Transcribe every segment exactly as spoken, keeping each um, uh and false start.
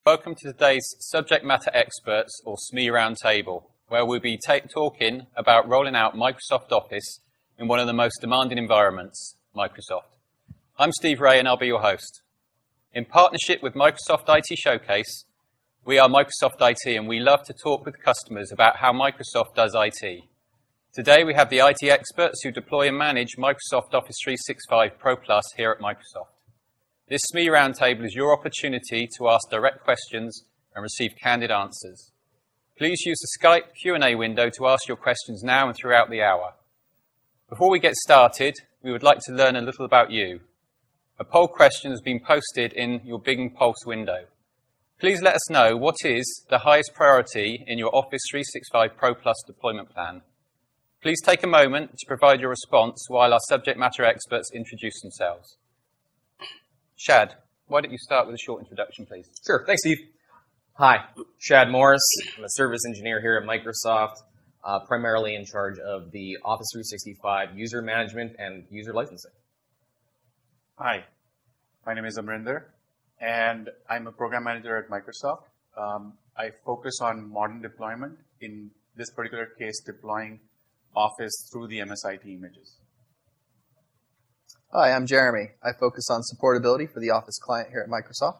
Welcome to today's Subject Matter Experts, or S M E Roundtable, where we'll be talking about rolling out Microsoft Office in one of the most demanding environments, Microsoft. I'm Steve Ray and I'll be your host. In partnership with Microsoft I T Showcase, we are Microsoft I T and we love to talk with customers about how Microsoft does I T. Today we have the I T experts who deploy and manage Microsoft Office three sixty-five Pro Plus here at Microsoft. This S M E Roundtable is your opportunity to ask direct questions and receive candid answers. Please use the Skype Q and A window to ask your questions now and throughout the hour. Before we get started, we would like to learn a little about you. A poll question has been posted in your Bing Pulse window. Please let us know what is the highest priority in your Office three sixty-five Pro Plus deployment plan. Please take a moment to provide your response while our subject matter experts introduce themselves. Shad, why don't you start with a short introduction, please? Sure. Thanks, Steve. Hi, Shad Morris. I'm a service engineer here at Microsoft, uh, primarily in charge of the Office three sixty-five user management and user licensing. Hi, my name is Amrinder, and I'm a program manager at Microsoft. Um, I focus on modern deployment, in this particular case, deploying Office through the M S I T images. Hi, I'm Jeremy. I focus on supportability for the Office client here at Microsoft.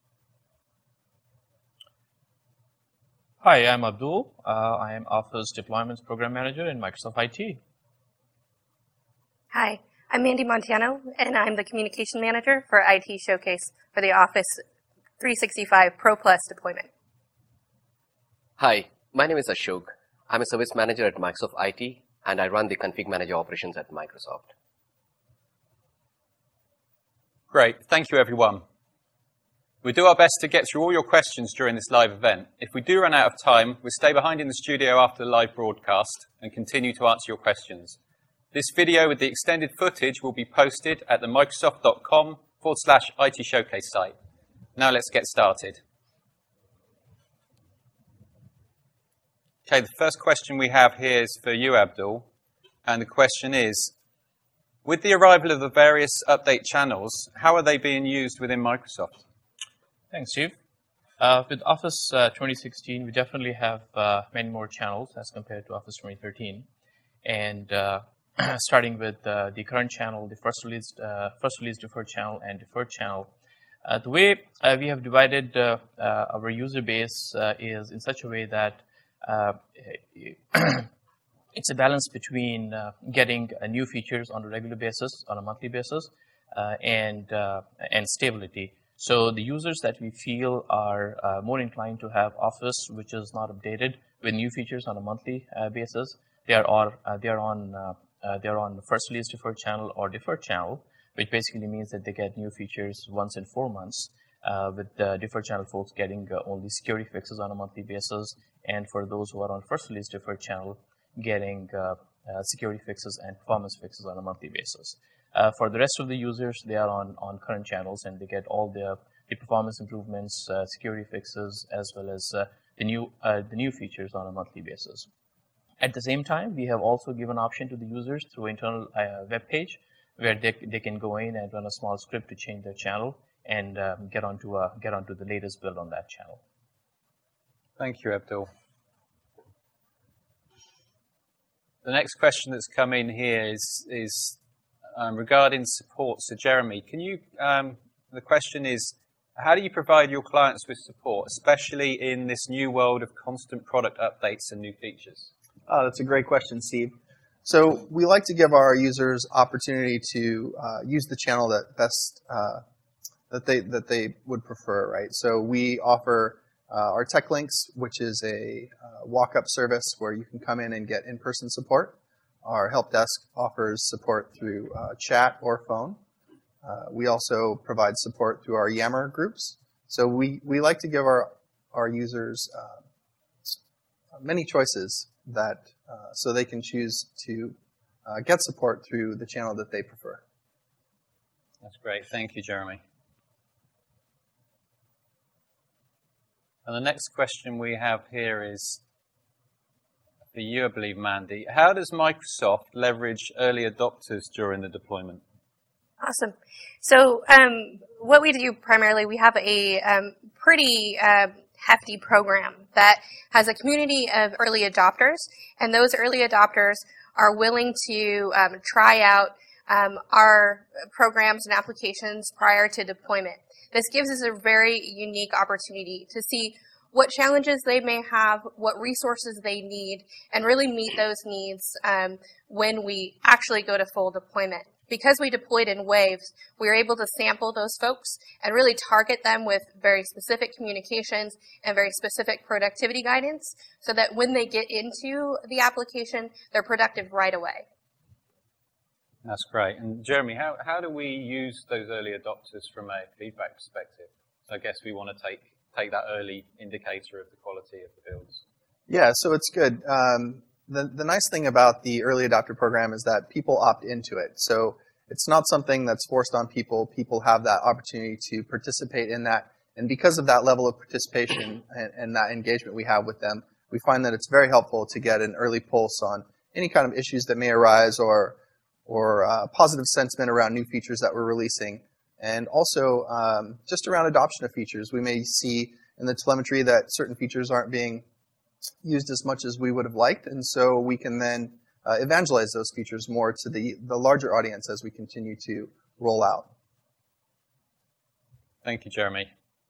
Hi, I'm Abdul. Uh, I am Office Deployments Program Manager in Microsoft I T. Hi, I'm Mandy Montiano, and I'm the Communication Manager for I T Showcase for the Office three sixty-five Pro Plus deployment. Hi, my name is Ashok. I'm a Service Manager at Microsoft I T, and I run the Config Manager operations at Microsoft. Great. Thank you, everyone. We'll do our best to get through all your questions during this live event. If we do run out of time, we'll stay behind in the studio after the live broadcast and continue to answer your questions. This video with the extended footage will be posted at the microsoft.com forward slash IT Showcase site. Now let's get started. Okay, the first question we have here is for you, Abdul. And the question is, with the arrival of the various update channels, how are they being used within Microsoft? Thanks, Steve. Uh, with Office uh, twenty sixteen, we definitely have uh, many more channels as compared to Office twenty thirteen. And uh, starting with uh, the current channel, the first release, uh, first release deferred channel and deferred channel, uh, the way uh, we have divided uh, uh, our user base uh, is in such a way that uh, it's a balance between uh, getting uh, new features on a regular basis, on a monthly basis, uh, and uh, and stability. So the users that we feel are uh, more inclined to have Office, which is not updated with new features on a monthly uh, basis, they are all, uh, they are on uh, uh, they are on the first release deferred channel or deferred channel, which basically means that they get new features once in four months. Uh, with the deferred channel folks getting uh, only security fixes on a monthly basis, and for those who are on first release deferred channel, getting uh, uh, security fixes and performance fixes on a monthly basis. Uh, for the rest of the users, they are on, on current channels and they get all the, the performance improvements, uh, security fixes, as well as uh, the new uh, the new features on a monthly basis. At the same time, we have also given option to the users through internal uh, web page where they, they can go in and run a small script to change their channel and um, get onto uh, get onto the latest build on that channel. Thank you, Abdul. The next question that's come in here is, is um, regarding support. So, Jeremy, can you, um, the question is, how do you provide your clients with support, especially in this new world of constant product updates and new features? Oh, that's a great question, Steve. So we like to give our users opportunity to uh, use the channel that best uh, that they that they would prefer, right? So we offer Uh, our Tech Links, which is a uh, walk-up service where you can come in and get in-person support. Our help desk offers support through uh, chat or phone. Uh, we also provide support through our Yammer groups. So we, we like to give our, our users uh, many choices that uh, so they can choose to uh, get support through the channel that they prefer. That's great. Thank you, Jeremy. And the next question we have here is for you, I believe, Mandy. How does Microsoft leverage early adopters during the deployment? Awesome. So um, what we do primarily, we have a um, pretty uh, hefty program that has a community of early adopters, and those early adopters are willing to um, try out um, our programs and applications prior to deployment. This gives us a very unique opportunity to see what challenges they may have, what resources they need, and really meet those needs um, when we actually go to full deployment. Because we deployed in waves, we were able to sample those folks and really target them with very specific communications and very specific productivity guidance so that when they get into the application, they're productive right away. That's great. And Jeremy, how, how do we use those early adopters from a feedback perspective? So I guess we want to take, take that early indicator of the quality of the builds. Yeah, so it's good. Um, The, the nice thing about the early adopter program is that people opt into it. So it's not something that's forced on people. People have that opportunity to participate in that. And because of that level of participation and, and that engagement we have with them, we find that it's very helpful to get an early pulse on any kind of issues that may arise or, or uh, positive sentiment around new features that we're releasing. And also um, just around adoption of features. We may see in the telemetry that certain features aren't being used as much as we would have liked, and so we can then uh, evangelize those features more to the, the larger audience as we continue to roll out. Thank you, Jeremy.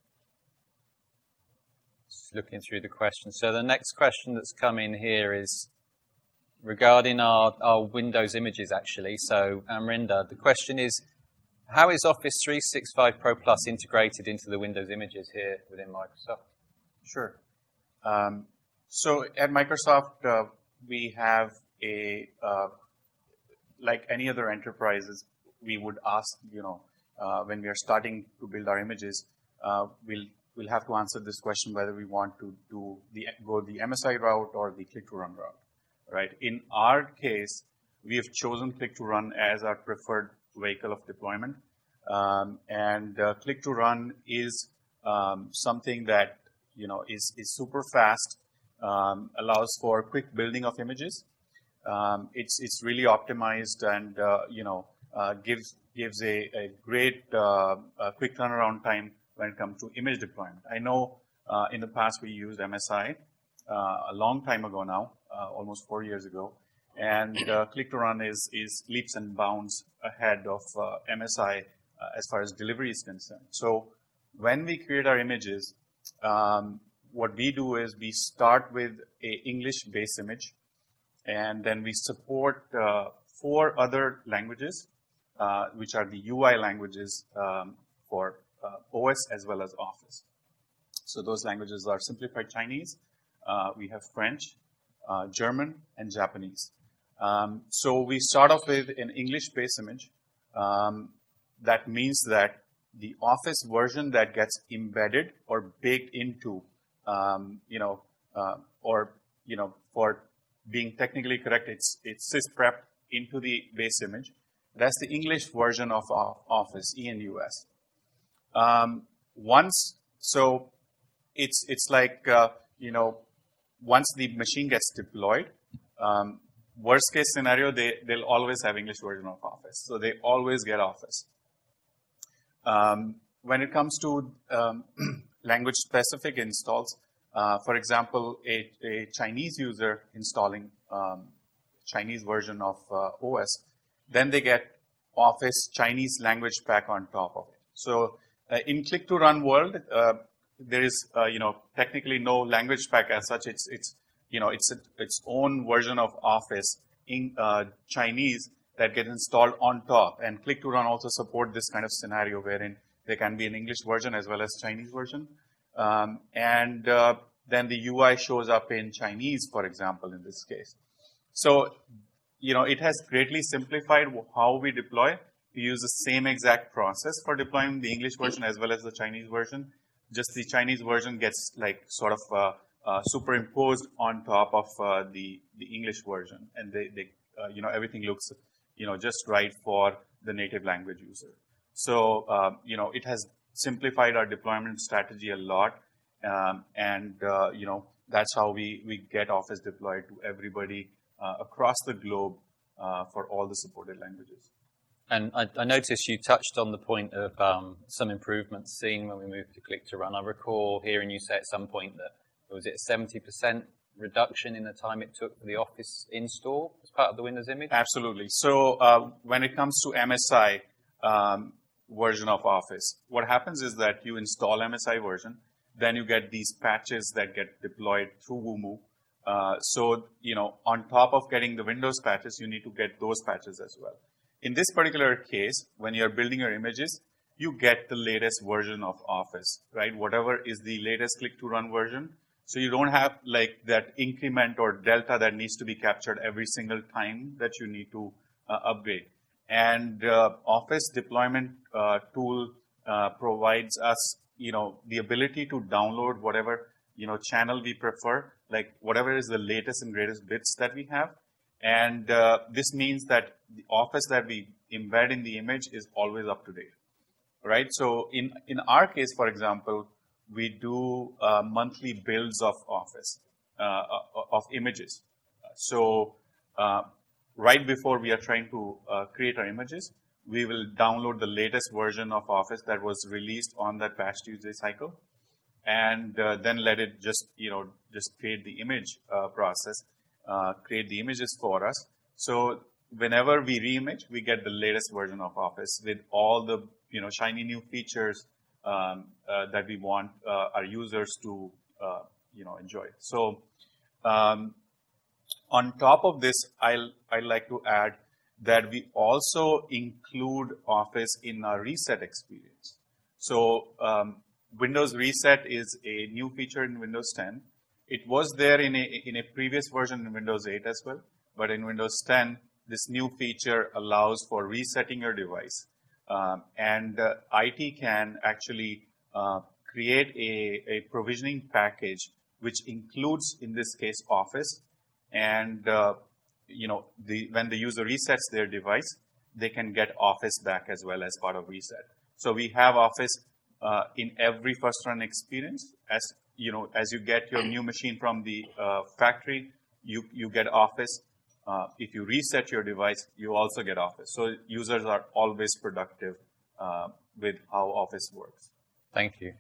Just looking through the questions. So the next question that's come in here is regarding our, our Windows images, actually. So, Amrinder, the question is, how is Office three sixty-five Pro Plus integrated into the Windows images here within Microsoft? Sure. Um, So at Microsoft, uh, we have a, uh, like any other enterprises, we would ask, you know, uh, when we are starting to build our images, uh, we'll, we'll have to answer this question whether we want to do the, go the M S I route or the click-to-run route, right? In our case, we have chosen click-to-run as our preferred vehicle of deployment. Um, and uh, click-to-run is um, something that, you know, is, is super fast. Um, allows for quick building of images. Um, it's it's really optimized and uh, you know uh, gives gives a, a great uh, a quick turnaround time when it comes to image deployment. I know uh, in the past we used M S I uh, a long time ago now, uh, almost four years ago, and uh, Click-to-Run is is leaps and bounds ahead of uh, M S I uh, as far as delivery is concerned. So when we create our images, um, what we do is we start with a English base image, and then we support uh, four other languages, uh, which are the U I languages um, for uh, O S as well as Office. So those languages are simplified Chinese, uh, we have French, uh, German, and Japanese. Um, so we start off with an English base image. Um, that means that the Office version that gets embedded or baked into Um, you know, uh, or, you know, for being technically correct, it's, it's sysprepped into the base image. That's the English version of Office, E N U S. Um, once, so it's, it's like, uh, you know, once the machine gets deployed, um, worst case scenario, they, they'll always have English version of Office. So they always get Office. Um, when it comes to um, language specific installs, uh, for example, a, a Chinese user installing um, Chinese version of uh, O S, then they get Office Chinese language pack on top of it. So uh, in click-to-run world, uh, there is uh, you know technically no language pack as such. It's it's you know it's a, its own version of Office in uh, Chinese that gets installed on top. And click-to-run also support this kind of scenario wherein there can be an English version as well as Chinese version. Um, and uh, then the U I shows up in Chinese, for example, in this case. So, you know, it has greatly simplified how we deploy. We use the same exact process for deploying the English version as well as the Chinese version. Just the Chinese version gets like sort of uh, uh, superimposed on top of uh, the, the English version. And they, they uh, you know, everything looks, you know, just right for the native language user. So, uh, you know, it has simplified our deployment strategy a lot. Um, and, uh, you know, that's how we, we get Office deployed to everybody uh, across the globe uh, for all the supported languages. And I, I noticed you touched on the point of um, some improvements seen when we moved to click to run. I recall hearing you say at some point that was it seventy percent reduction in the time it took for the Office install as part of the Windows image? Absolutely. So uh, when it comes to M S I um, version of Office, what happens is that you install M S I version, then you get these patches that get deployed through Woomoo. Uh, so, you know, on top of getting the Windows patches, you need to get those patches as well. In this particular case, when you're building your images, you get the latest version of Office, right? Whatever is the latest click-to-run version. So you don't have like that increment or delta that needs to be captured every single time that you need to uh, upgrade. And uh, Office deployment uh, tool uh, provides us, you know, the ability to download whatever, you know, channel we prefer, like whatever is the latest and greatest bits that we have. And uh, this means that the Office that we embed in the image is always up to date, right? So in, in our case, for example, we do uh, monthly builds of Office, uh, of images. So uh, right before we are trying to uh, create our images, we will download the latest version of Office that was released on that Patch Tuesday cycle, and uh, then let it just, you know, just create the image uh, process. Uh, create the images for us. So whenever we reimage, we get the latest version of Office with all the, you know, shiny new features um, uh, that we want uh, our users to, uh, you know, enjoy. So um, on top of this, I'll I'd like to add that we also include Office in our reset experience. So um, Windows Reset is a new feature in Windows ten. It was there in a, in a previous version in Windows eight as well, but in Windows ten, this new feature allows for resetting your device. Um, and uh, I T can actually uh, create a, a provisioning package which includes, in this case, Office. And uh, you know, the, when the user resets their device, they can get Office back as well as part of reset. So we have Office uh, in every first run experience. As you know, as you get your new machine from the uh, factory, you, you get Office. Uh, if you reset your device, you also get Office. So users are always productive uh, with how Office works. Thank you.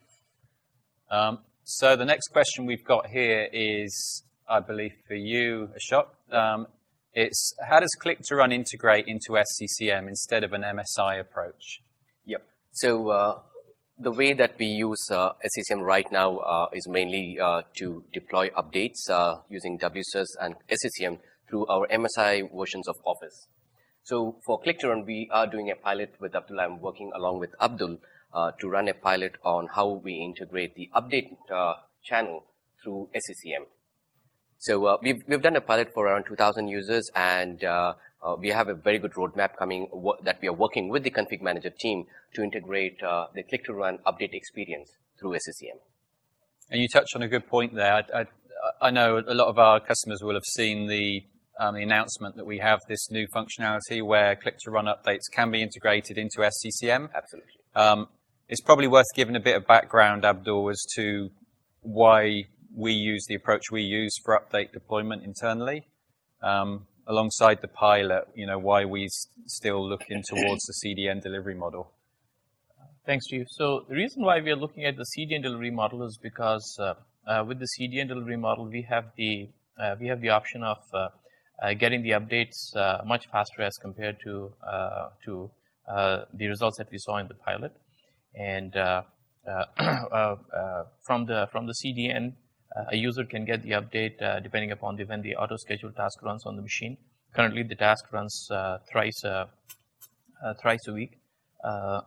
Um, so the next question we've got here is, I believe, for you, Ashok. Um, it's how does Click to Run integrate into S C C M instead of an M S I approach? Yep. So uh, the way that we use uh, S C C M right now uh, is mainly uh, to deploy updates uh, using W S U S and S C C M through our M S I versions of Office. So for Click to Run, we are doing a pilot with Abdul. I'm working along with Abdul uh, to run a pilot on how we integrate the update uh, channel through S C C M. So uh, we've, we've done a pilot for around two thousand users, and uh, uh, we have a very good roadmap coming that we are working with the config manager team to integrate uh, the Click to Run update experience through S C C M. And you touched on a good point there. I, I, I know a lot of our customers will have seen the, um, the announcement that we have this new functionality where Click to Run updates can be integrated into S C C M. Absolutely. Um, it's probably worth giving a bit of background, Abdul, as to why we use the approach we use for update deployment internally, um, alongside the pilot, you know, why we s still looking towards the C D N delivery model. Thanks, Chief. So the reason why we are looking at the C D N delivery model is because uh, uh, with the C D N delivery model, we have the uh, we have the option of uh, uh, getting the updates uh, much faster as compared to uh, to uh, the results that we saw in the pilot, and uh, uh, uh, uh, from the from the C D N. Uh, a user can get the update uh, depending upon the, when the auto-scheduled task runs on the machine. Currently, the task runs uh, thrice uh, uh, thrice a week. Uh,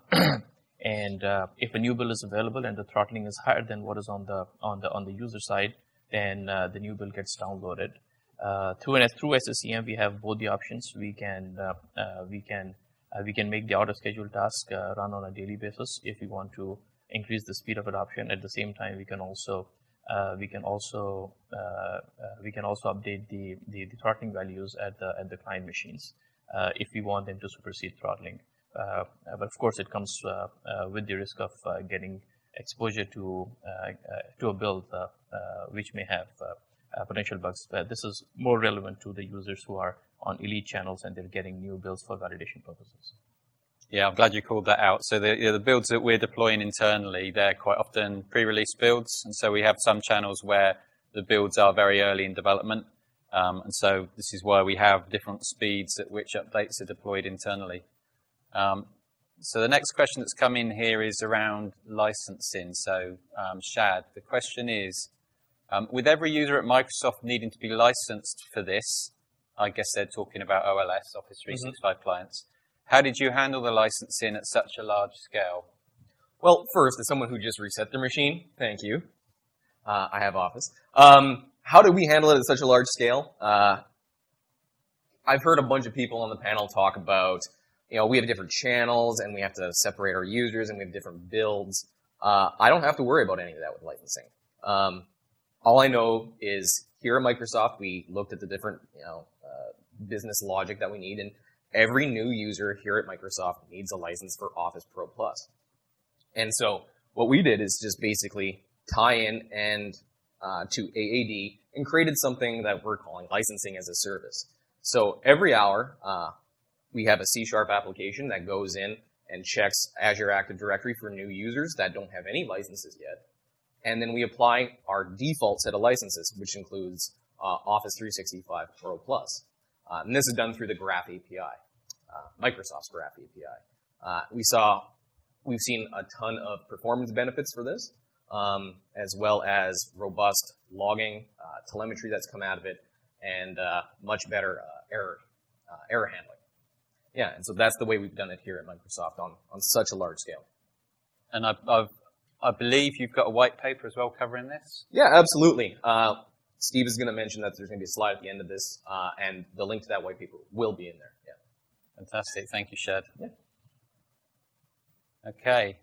and uh, if a new bill is available and the throttling is higher than what is on the on the on the user side, then uh, the new bill gets downloaded. Uh, through an, through S C C M, we have both the options. We can uh, uh, we can uh, we can make the auto-scheduled task uh, run on a daily basis if we want to increase the speed of adoption. At the same time, we can also Uh, we can also uh, uh, we can also update the, the the throttling values at the at the client machines uh, if we want them to supersede throttling. Uh, but of course, it comes uh, uh, with the risk of uh, getting exposure to uh, uh, to a build uh, uh, which may have uh, uh, potential bugs. But this is more relevant to the users who are on elite channels and they're getting new builds for validation purposes. Yeah, I'm glad you called that out. So the, you know, the builds that we're deploying internally, they're quite often pre-release builds. And so we have some channels where the builds are very early in development. Um, and so this is why we have different speeds at which updates are deployed internally. Um, so the next question that's come in here is around licensing. So um, Shad, the question is, um, with every user at Microsoft needing to be licensed for this, I guess they're talking about O L S, Office three sixty-five mm-hmm. clients, how did you handle the licensing at such a large scale? Well, first, as someone who just reset their machine, thank you. Uh, I have Office. Um, how did we handle it at such a large scale? Uh, I've heard a bunch of people on the panel talk about, you know, we have different channels and we have to separate our users and we have different builds. Uh, I don't have to worry about any of that with licensing. Um, all I know is here at Microsoft, we looked at the different, you know, uh, business logic that we need, and every new user here at Microsoft needs a license for Office Pro Plus. And so what we did is just basically tie in and uh, to A A D and created something that we're calling licensing as a service. So every hour, uh, we have a C Sharp application that goes in and checks Azure Active Directory for new users that don't have any licenses yet. And then we apply our default set of licenses, which includes uh, Office three sixty-five Pro Plus. Uh, and this is done through the Graph A P I, uh, Microsoft's Graph A P I. Uh, we saw, we've seen a ton of performance benefits for this, um, as well as robust logging, uh, telemetry that's come out of it, and uh, much better uh, error uh, error handling. Yeah, and so that's the way we've done it here at Microsoft on, on such a large scale. And I've, I've, I believe you've got a white paper as well covering this? Yeah, absolutely. Uh, Steve is going to mention that there's going to be a slide at the end of this, uh, and the link to that white paper will be in there. Yeah. Fantastic. Thank you, Shad. Yeah. Okay.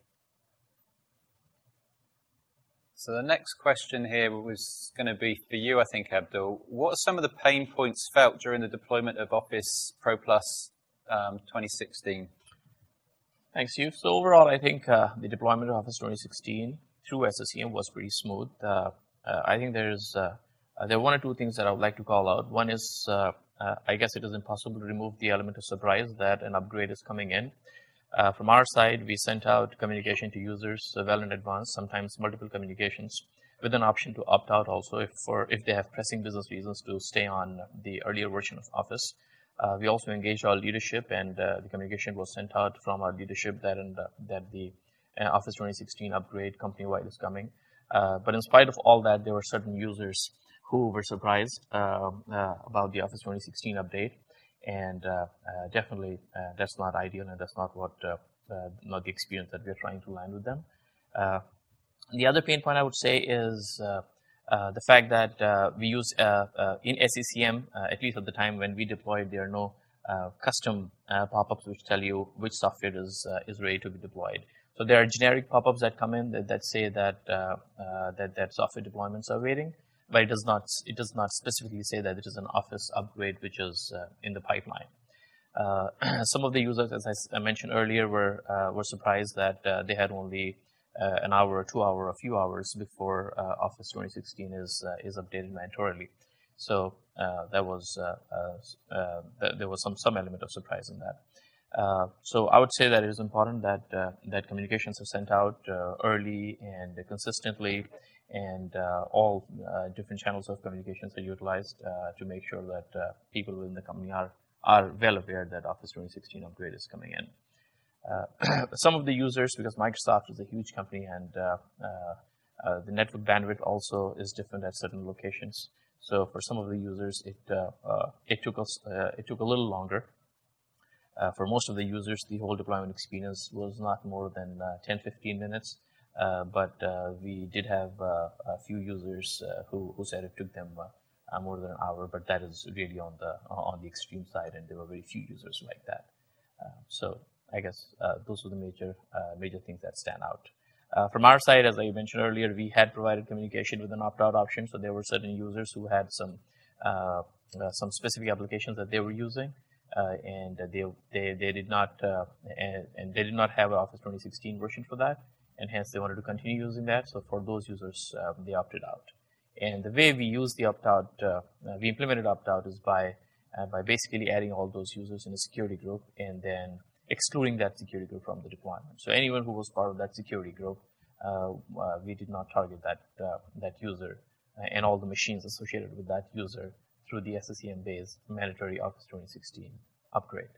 So the next question here was going to be for you, I think, Abdul. What are some of the pain points felt during the deployment of Office Pro Plus um, twenty sixteen? Thanks, Hugh. So overall, I think uh, the deployment of Office twenty sixteen through S C C M was pretty smooth. Uh, uh, I think there's uh, uh, there are one or two things that I would like to call out. One is, uh, uh, I guess it is impossible to remove the element of surprise that an upgrade is coming in. Uh, from our side, we sent out communication to users uh, well in advance, sometimes multiple communications, with an option to opt out also if for if they have pressing business reasons to stay on the earlier version of Office. Uh, we also engaged our leadership, and uh, the communication was sent out from our leadership that and uh, that the uh, Office twenty sixteen upgrade company-wide is coming. Uh, but in spite of all that, there were certain users who were surprised uh, uh, about the Office twenty sixteen update, and uh, uh, definitely uh, that's not ideal, and that's not what uh, uh, not the experience that we're trying to land with them. Uh, the other pain point I would say is uh, Uh, the fact that uh, we use uh, uh, in S C C M, uh, at least at the time when we deployed, there are no uh, custom uh, pop-ups which tell you which software is uh, is ready to be deployed. So there are generic pop-ups that come in that, that say that, uh, uh, that that software deployments are waiting, but it does not it does not specifically say that it is an Office upgrade which is uh, in the pipeline. Uh, some of the users, as I mentioned earlier, were uh, were surprised that uh, they had only Uh, an hour, or two hour, a few hours before uh, Office twenty sixteen is uh, is updated mandatorily. So uh, that was uh, uh, uh, th there was some some element of surprise in that. Uh, so I would say that it is important that uh, that communications are sent out uh, early and consistently, and uh, all uh, different channels of communications are utilized uh, to make sure that uh, people within the company are are well aware that Office twenty sixteen upgrade is coming in. Uh, some of the users, because Microsoft is a huge company, and uh, uh, uh, the network bandwidth also is different at certain locations. So for some of the users, it uh, uh, it took us uh, it took a little longer. Uh, for most of the users, the whole deployment experience was not more than uh, ten to fifteen minutes. Uh, but uh, we did have uh, a few users uh, who who said it took them uh, uh, more than an hour. But that is really on the on the extreme side, and there were very few users like that. Uh, so. I guess uh, those were the major uh, major things that stand out. Uh, from our side, as I mentioned earlier, we had provided communication with an opt-out option. So there were certain users who had some uh, uh, some specific applications that they were using, uh, and they they they did not uh, and, and they did not have an Office twenty sixteen version for that, and hence they wanted to continue using that. So for those users, uh, they opted out. And the way we use the opt-out, uh, we implemented opt-out is by uh, by basically adding all those users in a security group, and then excluding that security group from the deployment. So anyone who was part of that security group, uh, uh, we did not target that uh, that user uh, and all the machines associated with that user through the S C C M-based mandatory Office twenty sixteen upgrade.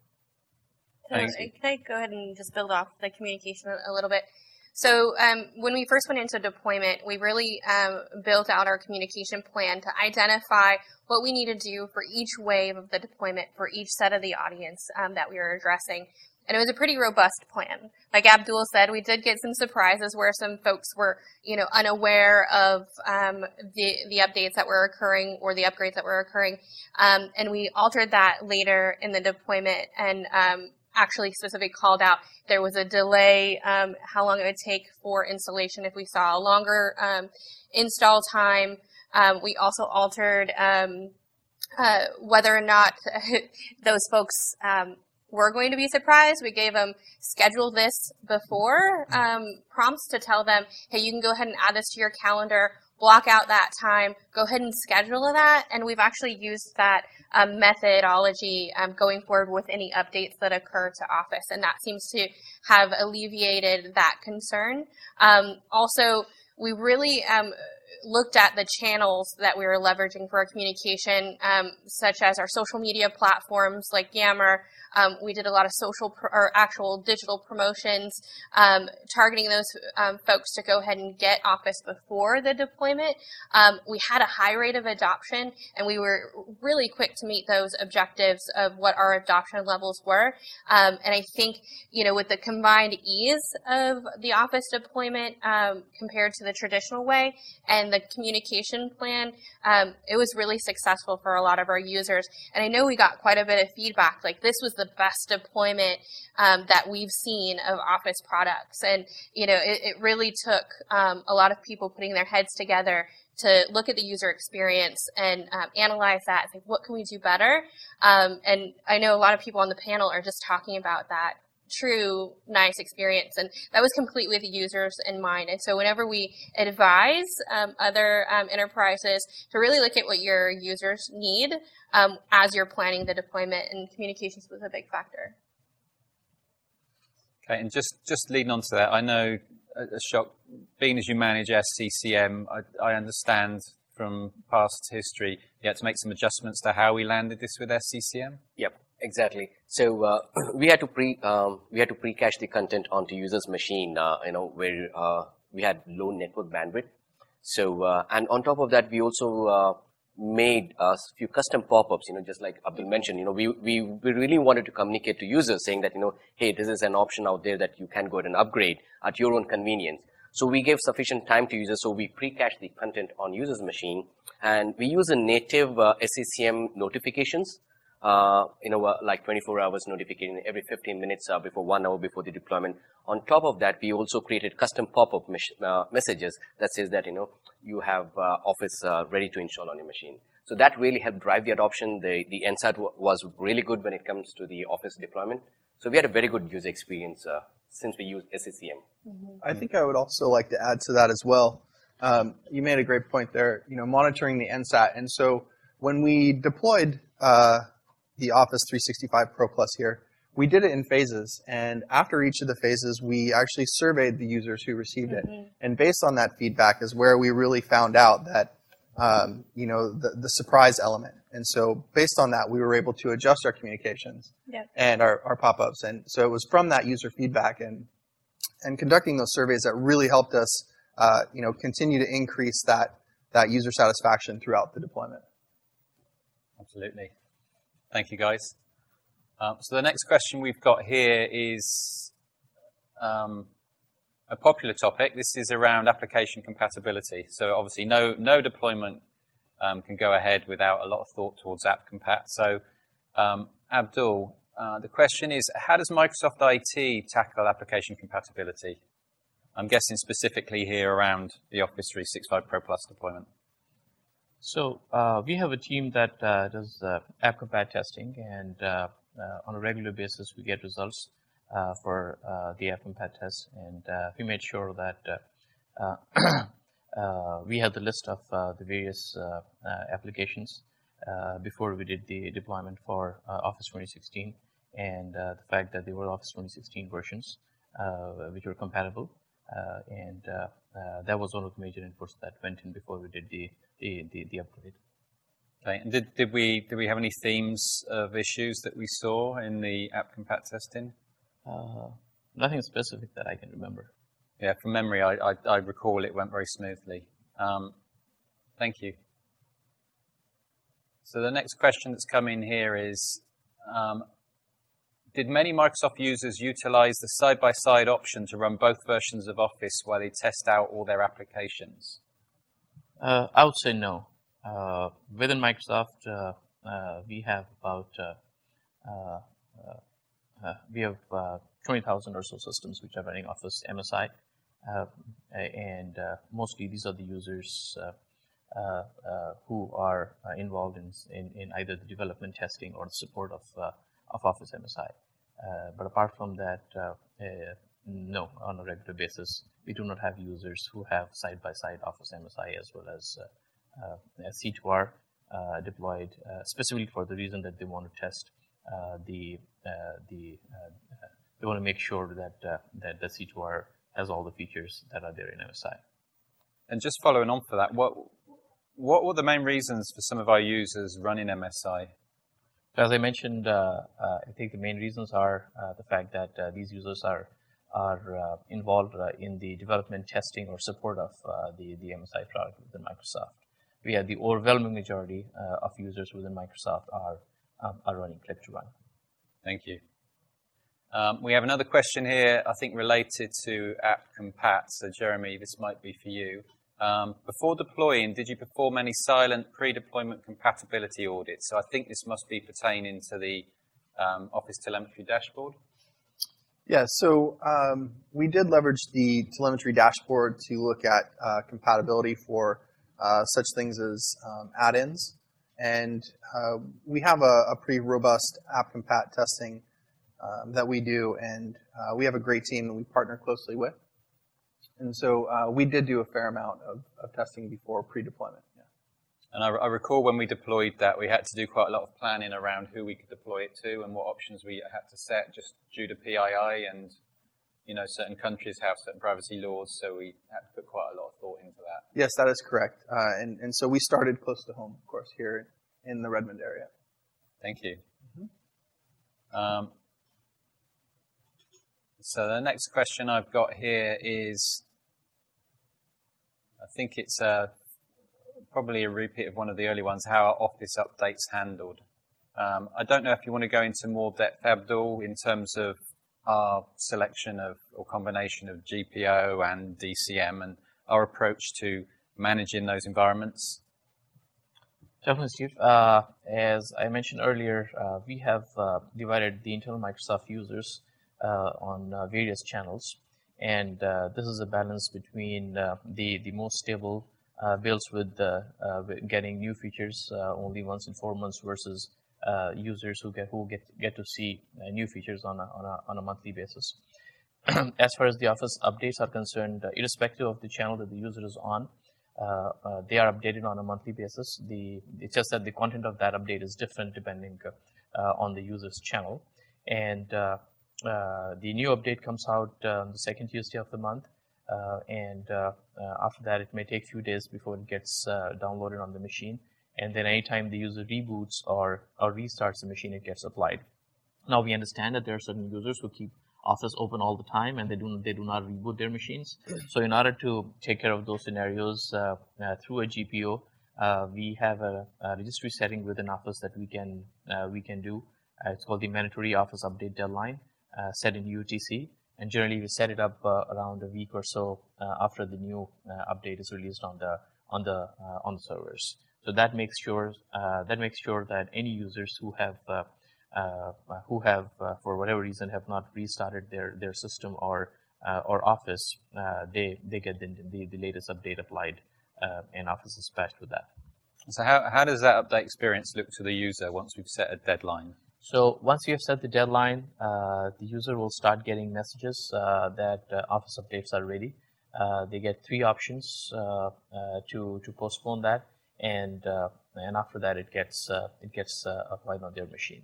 So, can I go ahead and just build off the communication a little bit? So um, when we first went into deployment, we really um, built out our communication plan to identify what we need to do for each wave of the deployment for each set of the audience um, that we were addressing. And it was a pretty robust plan. Like Abdul said, we did get some surprises where some folks were, you know, unaware of um, the the updates that were occurring or the upgrades that were occurring, um, and we altered that later in the deployment and um, actually specifically called out there was a delay, um, how long it would take for installation if we saw a longer um, install time. Um, we also altered um, uh, whether or not those folks um, were going to be surprised. We gave them schedule this before um, prompts to tell them, hey, you can go ahead and add this to your calendar, block out that time, go ahead and schedule that. And we've actually used that um, methodology um, going forward with any updates that occur to Office. And that seems to have alleviated that concern. Um, also, we really um, looked at the channels that we were leveraging for our communication, um, such as our social media platforms like Yammer. Um, we did a lot of social pro or actual digital promotions, um, targeting those um, folks to go ahead and get Office before the deployment. Um, we had a high rate of adoption, and we were really quick to meet those objectives of what our adoption levels were. Um, and I think, you know, with the combined ease of the Office deployment um, compared to the traditional way and the communication plan, um, it was really successful for a lot of our users. And I know we got quite a bit of feedback, like this was the best deployment um, that we've seen of Office products. And, you know, it, it really took um, a lot of people putting their heads together to look at the user experience and um, analyze that, think, what can we do better? Um, and I know a lot of people on the panel are just talking about that true nice experience, and that was complete with users in mind. And so whenever we advise um, other um, enterprises to really look at what your users need um, as you're planning the deployment, and communications was a big factor. Okay, and just, just leading on to that, I know, uh, Ashok, being as you manage S C C M, I, I understand from past history you had to make some adjustments to how we landed this with S C C M? Yep. Exactly. So uh, we had to pre um, we had to pre-cache the content onto user's machine, uh, you know, where uh, we had low network bandwidth. So uh, and on top of that, we also uh, made a few custom pop-ups. You know, just like Abdul mentioned, you know, we we we really wanted to communicate to users, saying that, you know, hey, this is an option out there that you can go ahead and upgrade at your own convenience. So we gave sufficient time to users. So we pre-cached the content on user's machine, and we use a native uh, S C C M notifications. Uh, you know, uh, like twenty-four hours notification every fifteen minutes uh, before one hour before the deployment. On top of that, we also created custom pop-up uh, messages that says that, you know, you have uh, Office uh, ready to install on your machine. So that really helped drive the adoption. The, the N SAT was really good when it comes to the Office deployment. So we had a very good user experience uh, since we used S C C M. Mm-hmm. I think I would also like to add to that as well. Um, you made a great point there, you know, monitoring the N SAT. And so when we deployed uh, the Office three sixty-five Pro Plus here, we did it in phases, and after each of the phases, we actually surveyed the users who received it. Mm-hmm. And based on that feedback is where we really found out that, um, you know, the, the surprise element. And so based on that, we were able to adjust our communications yep. and our, our pop-ups. And so it was from that user feedback and and conducting those surveys that really helped us, uh, you know, continue to increase that that user satisfaction throughout the deployment. Absolutely. Thank you, guys. Um, so the next question we've got here is um, a popular topic. This is around application compatibility. So obviously no, no deployment um, can go ahead without a lot of thought towards app compat. So um, Abdul, uh, the question is, how does Microsoft I T tackle application compatibility? I'm guessing specifically here around the Office three sixty-five Pro Plus deployment. So uh, we have a team that uh, does uh, app compat testing, and uh, uh, on a regular basis we get results uh, for uh, the app compat test, and uh, we made sure that uh, uh, uh, we had the list of uh, the various uh, uh, applications uh, before we did the deployment for uh, Office twenty sixteen, and uh, the fact that they were Office twenty sixteen versions, uh, which were compatible, uh, and uh, uh, that was one of the major inputs that went in before we did the the, the, the upgrade. Okay. And did, did we did we have any themes of issues that we saw in the app compat testing? Uh, nothing specific that I can remember. Yeah, from memory, I, I, I recall it went very smoothly. Um, thank you. So the next question that's come in here is, um, did many Microsoft users utilize the side-by-side option to run both versions of Office while they test out all their applications? Uh, I would say no. Uh, within Microsoft, uh, uh, we have about uh, uh, uh, we have uh, twenty thousand or so systems which are running Office M S I, uh, and uh, mostly these are the users uh, uh, uh, who are uh, involved in, in in either the development, testing, or the support of uh, of Office M S I. Uh, but apart from that, uh, uh, no, on a regular basis, we do not have users who have side-by-side Office M S I as well as uh, Uh, C two R uh, deployed uh, specifically for the reason that they want to test uh, the uh, the uh, they want to make sure that uh, that the C two R has all the features that are there in M S I. And just following on for that, what what were the main reasons for some of our users running M S I? As I mentioned, uh, uh, I think the main reasons are uh, the fact that uh, these users are are uh, involved uh, in the development, testing, or support of uh, the the M S I product within Microsoft. We have the overwhelming majority uh, of users within Microsoft are um, are running Click to Run. Thank you. Um, we have another question here, I think related to app compat. So Jeremy, this might be for you. Um, before deploying, did you perform any silent pre-deployment compatibility audits? So I think this must be pertaining to the um, Office telemetry dashboard. Yeah, so um, we did leverage the telemetry dashboard to look at uh, compatibility for Uh, such things as um, add-ins, and uh, we have a, a pretty robust app compat testing um, that we do, and uh, we have a great team that we partner closely with, and so uh, we did do a fair amount of, of testing before pre-deployment. Yeah. And I, I recall when we deployed that, we had to do quite a lot of planning around who we could deploy it to and what options we had to set, just due to P I I, and you know, certain countries have certain privacy laws, so we had to put quite a lot of thought into that. Yes, that is correct. Uh, and, and so we started close to home, of course, here in the Redmond area. Thank you. Mm-hmm. um, so the next question I've got here is, I think it's uh, probably a repeat of one of the early ones, how are Office updates handled? Um, I don't know if you want to go into more depth, Abdul, in terms of our selection of or combination of G P O and D C M and our approach to managing those environments. Definitely, Steve. Uh, as I mentioned earlier, uh, we have uh, divided the internal Microsoft users uh, on uh, various channels, and uh, this is a balance between uh, the the most stable uh, builds with, uh, uh, with getting new features uh, only once in four months versus Uh, users who get who get get to see uh, new features on a on a on a monthly basis. As far as the Office updates are concerned, uh, irrespective of the channel that the user is on, uh, uh, they are updated on a monthly basis. The it's just that the content of that update is different depending uh, uh, on the user's channel. And uh, uh, the new update comes out uh, on the second Tuesday of the month, uh, and uh, uh, after that, it may take a few days before it gets uh, downloaded on the machine. And then anytime the user reboots or, or restarts the machine, it gets applied. Now we understand that there are certain users who keep Office open all the time and they do, they do not reboot their machines. So in order to take care of those scenarios uh, uh, through a G P O, uh, we have a, a registry setting within Office that we can, uh, we can do. Uh, it's called the mandatory Office update deadline, uh, set in U T C. And generally we set it up uh, around a week or so uh, after the new uh, update is released on the, on the, uh, on the servers. So that makes sure uh, that makes sure that any users who have uh, uh, who have uh, for whatever reason have not restarted their their system or uh, or Office, uh, they they get the, the the latest update applied, uh, and Office is patched with that. So how how does that update experience look to the user once we've set a deadline? So once you have set the deadline, uh, the user will start getting messages uh, that uh, Office updates are ready. Uh, they get three options uh, uh, to to postpone that. And uh, and after that, it gets uh, it gets uh, applied on their machine.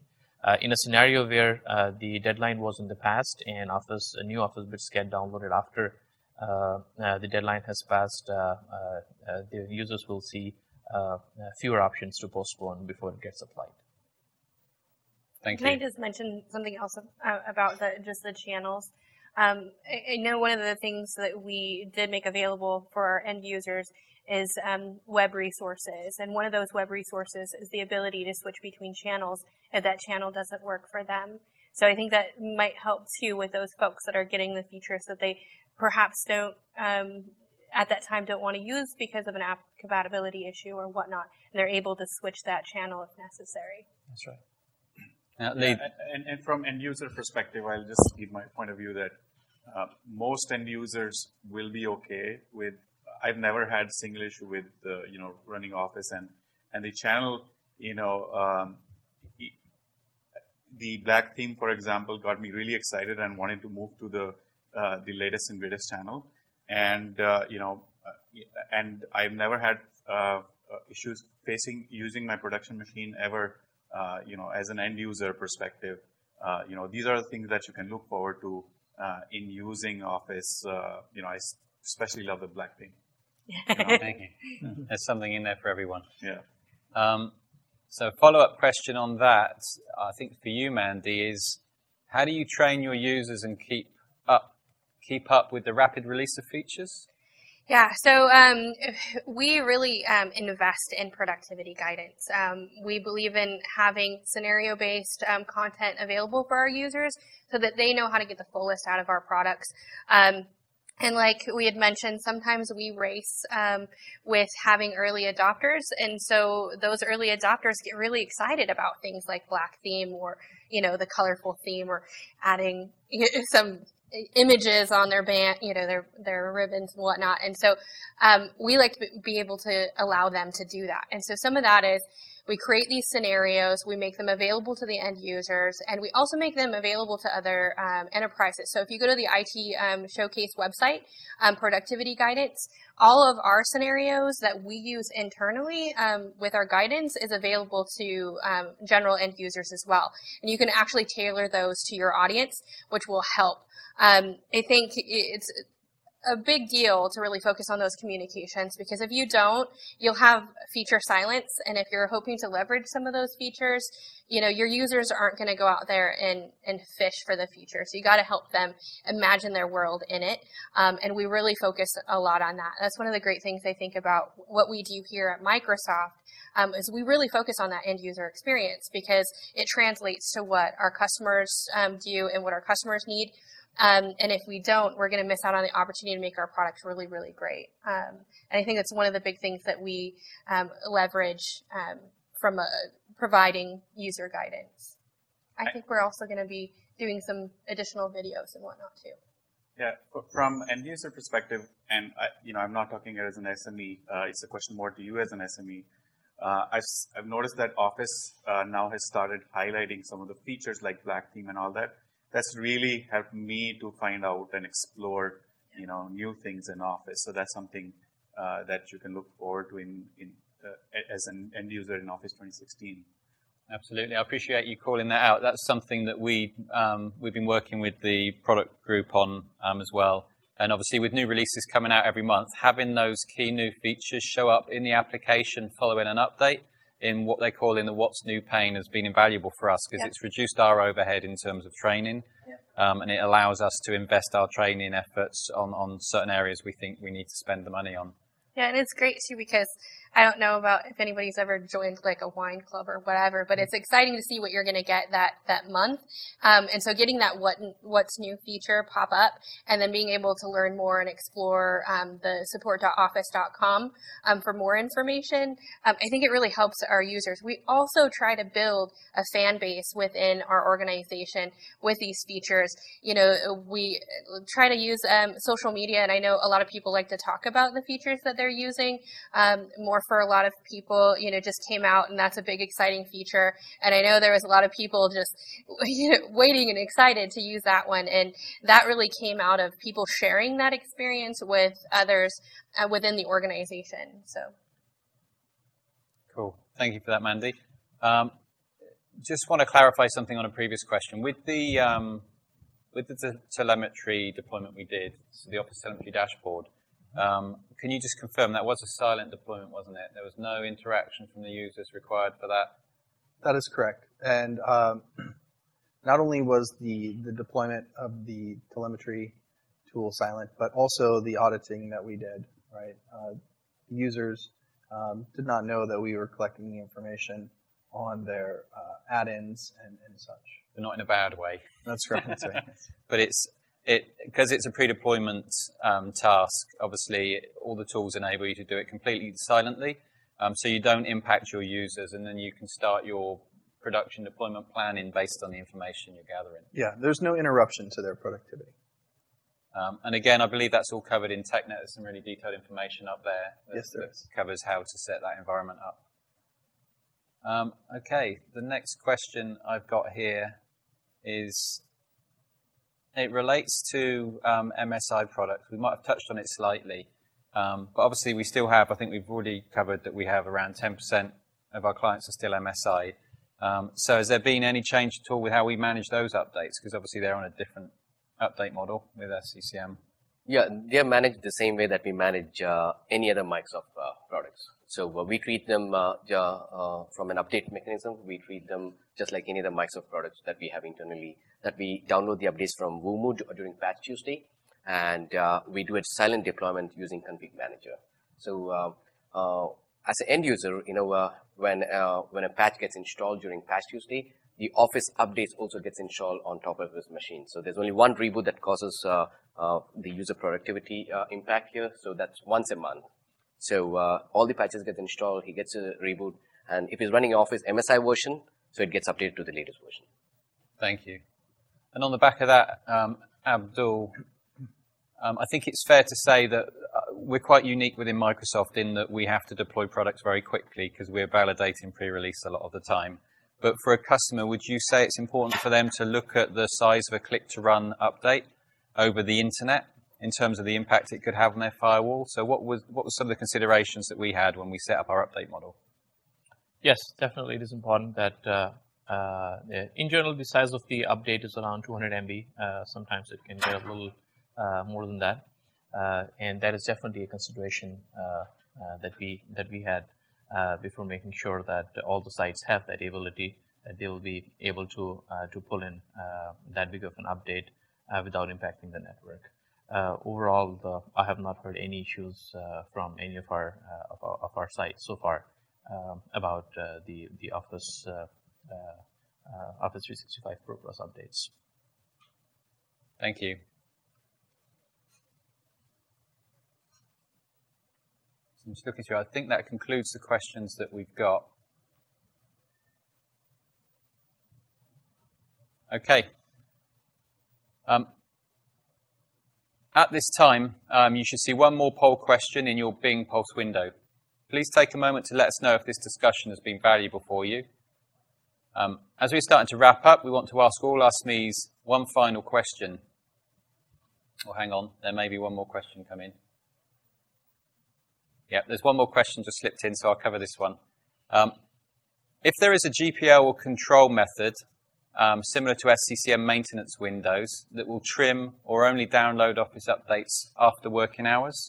Uh, in a scenario where uh, the deadline was in the past and Office uh, new Office bits get downloaded after uh, uh, the deadline has passed, uh, uh, uh, the users will see uh, uh, fewer options to postpone before it gets applied. Thank Can you. I just mention something else uh, about the, just the channels? Um, I, I know one of the things that we did make available for our end users is um, web resources. And one of those web resources is the ability to switch between channels if that channel doesn't work for them. So I think that might help too with those folks that are getting the features that they perhaps don't, um, at that time don't want to use because of an app compatibility issue or whatnot. And they're able to switch that channel if necessary. That's right. Now, Yeah, Lee, and, and from end user perspective, I'll just give my point of view that uh, most end users will be okay with. I've never had a single issue with uh, you know running Office and and the channel. You know, um, the black theme, for example, got me really excited and wanted to move to the uh, the latest and greatest channel. And uh, you know, uh, and I've never had uh, uh, issues facing using my production machine ever. Uh, you know, as an end user perspective, uh, you know, these are the things that you can look forward to uh, in using Office. Uh, you know, I especially love the black theme. You know? thank you. There's something in there for everyone. Yeah. Um, so follow-up question on that, I think for you, Mandy, is how do you train your users and keep up keep up with the rapid release of features? Yeah, so um, we really um, invest in productivity guidance. Um, we believe in having scenario-based um, content available for our users so that they know how to get the fullest out of our products. Um, and like we had mentioned, sometimes we race um, with having early adopters, and so those early adopters get really excited about things like black theme or, you know, the colorful theme or adding some images on their band, you know, their their ribbons and whatnot. And so um, we like to be able to allow them to do that. And so some of that is we create these scenarios, we make them available to the end users, and we also make them available to other um, enterprises. So if you go to the I T um, Showcase website, um, productivity guidance, all of our scenarios that we use internally um, with our guidance is available to um, general end users as well. And you can actually tailor those to your audience, which will help. Um, I think it's a big deal to really focus on those communications, because if you don't, you'll have feature silence. And if you're hoping to leverage some of those features, you know, your users aren't going to go out there and, and fish for the feature. So you got to help them imagine their world in it. Um, and we really focus a lot on that. That's one of the great things I think about what we do here at Microsoft. Um, is we really focus on that end user experience, because it translates to what our customers um, do and what our customers need. Um, and if we don't, we're going to miss out on the opportunity to make our products really, really great. Um, and I think that's one of the big things that we um, leverage um, from a, providing user guidance. I think we're also going to be doing some additional videos and whatnot too. Yeah, from end user perspective, and I, you know, I'm not talking as an S M E. Uh, it's a question more to you as an S M E. Uh, I've I've noticed that Office uh, now has started highlighting some of the features like black theme and all that. That's really helped me to find out and explore, you know, new things in Office. So that's something uh, that you can look forward to in, in uh, as an end user in Office twenty sixteen. Absolutely. I appreciate you calling that out. That's something that we, um, we've been working with the product group on um, as well. And obviously with new releases coming out every month, having those key new features show up in the application following an update in what they call in the what's new pane has been invaluable for us, because Yep. it's reduced our overhead in terms of training. Yep. Um, and it allows us to invest our training efforts on, on certain areas we think we need to spend the money on. Yeah, and it's great too, because I don't know about if anybody's ever joined like a wine club or whatever, but it's exciting to see what you're going to get that, that month. Um, and so getting that what what's new feature pop up, and then being able to learn more and explore um, the support dot office dot com um, for more information, um, I think it really helps our users. We also try to build a fan base within our organization with these features. You know, we try to use um, social media, and I know a lot of people like to talk about the features that they're using. Um, more for a lot of people, you know, just came out, and that's a big exciting feature. And I know there was a lot of people just, you know, waiting and excited to use that one. And that really came out of people sharing that experience with others uh, within the organization. So. Cool. Thank you for that, Mandy. Um, just want to clarify something on a previous question. With the um, with the te- telemetry deployment we did, so the Office Telemetry Dashboard, um, can you just confirm that was a silent deployment, wasn't it? There was no interaction from the users required for that? That is correct. And um, not only was the, the deployment of the telemetry tool silent, but also the auditing that we did, right? Uh, users um, did not know that we were collecting the information on their uh, add-ins and, and such. But not in a bad way. That's correct. That's right. But it's it because it's a pre-deployment um, task. Obviously, all the tools enable you to do it completely silently, um, so you don't impact your users, and then you can start your production deployment planning based on the information you're gathering. Yeah, there's no interruption to their productivity. Um, and again, I believe that's all covered in TechNet. There's some really detailed information up there that, Yes, there that is. covers how to set that environment up. Um, okay, the next question I've got here is, it relates to um, M S I products. We might have touched on it slightly, um, but obviously we still have, I think we've already covered that we have around ten percent of our clients are still M S I. Um, so has there been any change at all with how we manage those updates? Because obviously they're on a different update model with S C C M. Yeah, they are managed the same way that we manage uh, any other Microsoft uh, products. So uh, we treat them uh, uh, from an update mechanism. We treat them just like any other Microsoft products that we have internally, that we download the updates from Woomoo during Patch Tuesday, and uh, we do a silent deployment using Config Manager. So uh, uh, as an end user, you know, uh, when uh, when a patch gets installed during Patch Tuesday, the Office updates also gets installed on top of his machine. So there's only one reboot that causes uh, uh, the user productivity uh, impact here. So that's once a month. So uh, all the patches get installed, he gets a reboot, and if he's running Office M S I version, so it gets updated to the latest version. Thank you. And on the back of that, um, Abdul, um, I think it's fair to say that uh, we're quite unique within Microsoft in that we have to deploy products very quickly because we're validating pre-release a lot of the time. But for a customer, would you say it's important for them to look at the size of a click-to-run update over the internet in terms of the impact it could have on their firewall? So what was what were some of the considerations that we had when we set up our update model? Yes, definitely it is important that uh, uh, in general the size of the update is around two hundred M B. Uh, sometimes it can get a little uh, more than that, uh, and that is definitely a consideration uh, uh, that we that we had uh, before making sure that all the sites have that ability, that they will be able to uh, to pull in uh, that big of an update uh, without impacting the network. Uh, overall, the, I have not heard any issues uh, from any of our, uh, of our of our sites so far um, about uh, the the Office uh, uh, uh, Office three sixty-five Pro Plus updates. Thank you. So I'm just looking through. I think that concludes the questions that we've got. Okay. Um, At this time, um, you should see one more poll question in your Bing Pulse window. Please take a moment to let us know if this discussion has been valuable for you. Um, as we're starting to wrap up, we want to ask all our S M Es one final question. Oh, hang on, there may be one more question come in. Yeah, there's one more question just slipped in, so I'll cover this one. Um, if there is a G P L or control method Um, similar to S C C M maintenance windows that will trim or only download Office updates after working hours?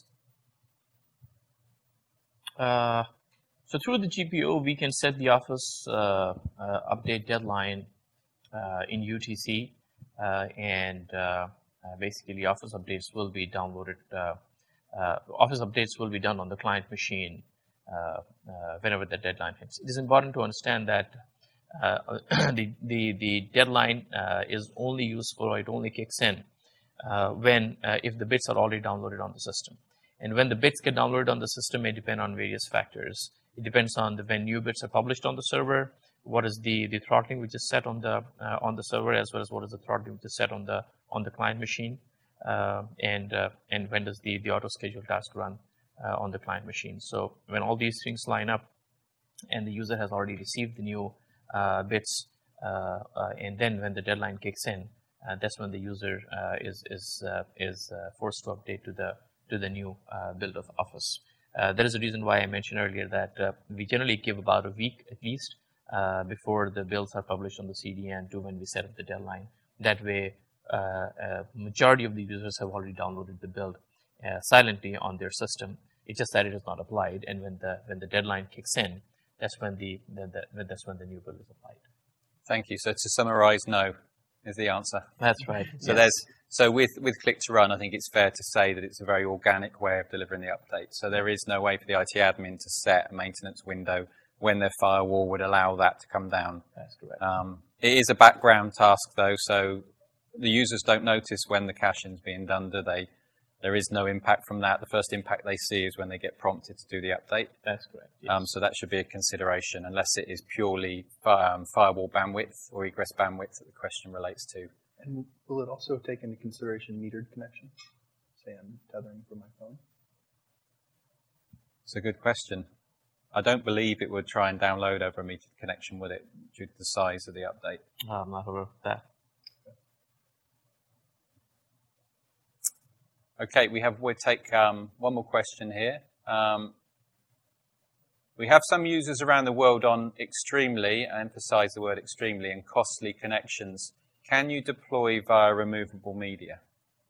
Uh, so through the G P O, we can set the Office uh, uh, update deadline uh, in U T C, uh, and uh, uh, basically Office updates will be downloaded. Uh, uh, Office updates will be done on the client machine uh, uh, whenever the deadline hits. It is important to understand that Uh, the, the, the deadline uh, is only useful, or it only kicks in uh, when, uh, if the bits are already downloaded on the system. And when the bits get downloaded on the system, may depend on various factors. It depends on the, when new bits are published on the server, what is the, the throttling which is set on the, uh, on the server, as well as what is the throttling which is set on the, on the client machine, uh, and, uh, and when does the, the auto schedule task run uh, on the client machine. So when all these things line up and the user has already received the new Uh, bits, uh, uh, and then when the deadline kicks in, uh, that's when the user uh, is is uh, is uh, forced to update to the to the new uh, build of Office. Uh, there is a reason why I mentioned earlier that uh, we generally give about a week at least uh, before the builds are published on the C D N to when we set up the deadline. That way, uh, a majority of the users have already downloaded the build uh, silently on their system. It's just that it is not applied, and when the when the deadline kicks in, that's when the, the, the that's when the new build is applied. Thank you. So to summarize, no is the answer. That's right. So yes. there's so with with Click to Run, I think it's fair to say that it's a very organic way of delivering the update. So there is no way for the I T admin to set a maintenance window when their firewall would allow that to come down. That's correct. Um, it is a background task though, so the users don't notice when the caching's being done, do they? There is no impact from that. The first impact they see is when they get prompted to do the update. That's correct. Yes. Um, so that should be a consideration, unless it is purely fi- um, firewall bandwidth or egress bandwidth that the question relates to. And will it also take into consideration metered connection? Say I'm tethering from my phone. It's a good question. I don't believe it would try and download over a metered connection, would it, due to the size of the update? Uh, I'm not aware of that. Okay, we have, we'll take um, one more question here. Um, we have some users around the world on extremely, I emphasize the word extremely, and costly connections. Can you deploy via removable media?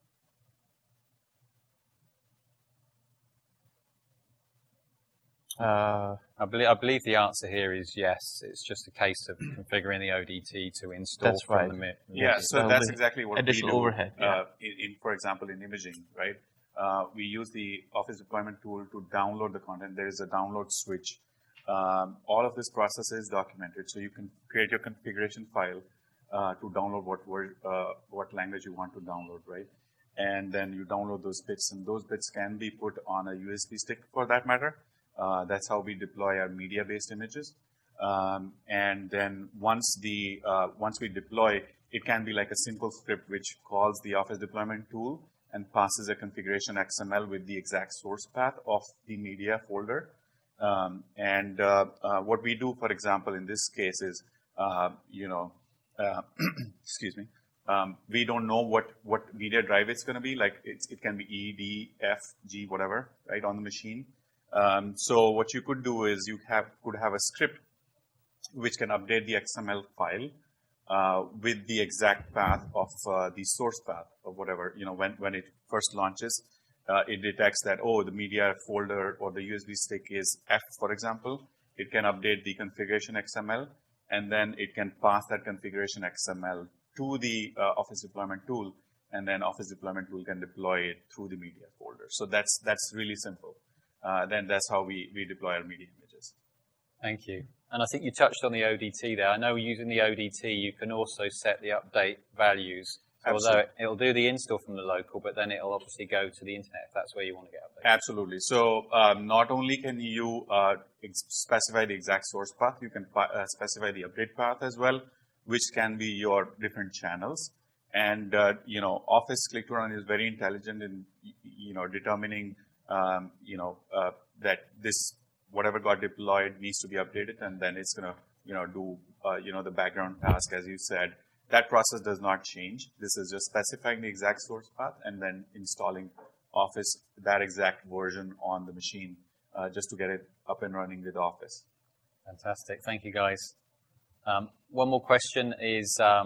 Uh, I believe, I believe the answer here is yes. It's just a case of configuring the O D T to install That's from right. the mi- Yeah, media. so So that's the exactly what additional we do. overhead, yeah. Uh, in, in, for example, in imaging, right? Uh, we use the Office deployment tool to download the content. There is a download switch. Um, all of this process is documented, so you can create your configuration file uh, to download what word, uh, what language you want to download, right? And then you download those bits, and those bits can be put on a U S B stick, for that matter. Uh, that's how we deploy our media-based images. Um, and then once the uh, once we deploy, it can be like a simple script which calls the Office deployment tool and passes a configuration X M L with the exact source path of the media folder. Um, and uh, uh, what we do, for example, in this case is, uh, you know, uh, excuse me, um, we don't know what what media drive it's going to be. Like it's, it can be E, D, F, G, whatever, right, on the machine. Um, so what you could do is you have could have a script which can update the X M L file uh, with the exact path of uh, the source path or whatever. You know, when when it first launches, uh, it detects that, oh, the media folder or the U S B stick is F, for example. It can update the configuration X M L, and then it can pass that configuration X M L to the uh, Office deployment tool, and then Office deployment tool can deploy it through the media folder. So that's that's really simple. Uh, then that's how we, we deploy our media images. Thank you. And I think you touched on the O D T there. I know using the O D T, you can also set the update values. So although it, it'll do the install from the local, but then it'll obviously go to the internet if that's where you want to get updated. Absolutely. So um, not only can you uh, ex- specify the exact source path, you can uh, specify the update path as well, which can be your different channels. And, uh, you know, Office Click to Run is very intelligent in, you know, determining Um, you know, uh, that this, whatever got deployed needs to be updated, and then it's going to, you know, do, uh, you know, the background task, as you said. That process does not change. This is just specifying the exact source path and then installing Office, that exact version on the machine, uh, just to get it up and running with Office. Fantastic. Thank you, guys. Um, one more question is, um,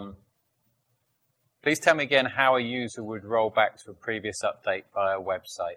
please tell me again how a user would roll back to a previous update via a website.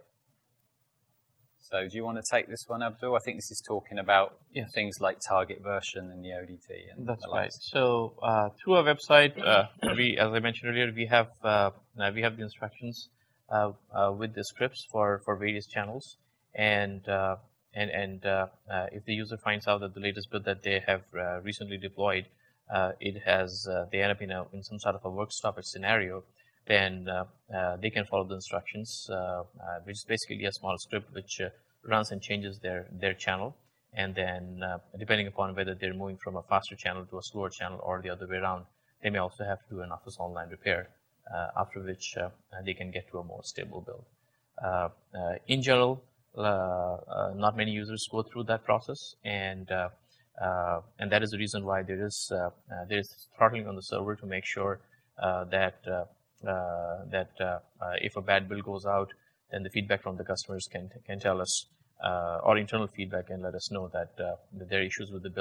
So do you want to take this one, Abdul? I think this is talking about Yes. things like target version and the O D T. And That's the right. likes. So uh, through our website, uh, we, as I mentioned earlier, we have uh, uh, we have the instructions uh, uh, with the scripts for, for various channels, and uh, and and uh, uh, if the user finds out that the latest build that they have uh, recently deployed, uh, it has uh, they end up in a in some sort of a work stoppage scenario, then uh, uh, they can follow the instructions, uh, uh, which is basically a small script which uh, runs and changes their their channel, and then uh, depending upon whether they're moving from a faster channel to a slower channel or the other way around, they may also have to do an Office Online repair, uh, after which uh, they can get to a more stable build. Uh, uh, in general, uh, uh, not many users go through that process, and uh, uh, and that is the reason why there is uh, uh, there is throttling on the server to make sure uh, that uh, uh, that uh, uh, if a bad build goes out, then the feedback from the customers can can tell us, uh, or internal feedback can let us know that, uh, that there are issues with the build,